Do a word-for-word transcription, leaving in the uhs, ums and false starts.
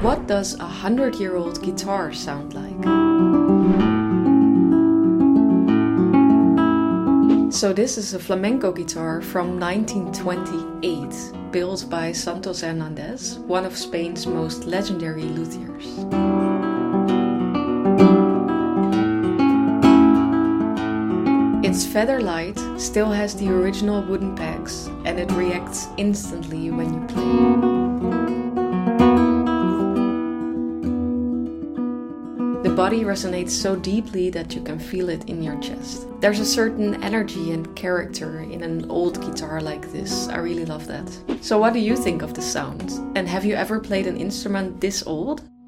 What does a hundred-year-old guitar sound like? So this is a flamenco guitar from nineteen twenty-eight, built by Santos Hernandez, one of Spain's most legendary luthiers. It's feather light, still has the original wooden pegs, and it reacts instantly when you play. The body resonates so deeply that you can feel it in your chest. There's a certain energy and character in an old guitar like this. I really love that. So what do you think of the sound? And have you ever played an instrument this old?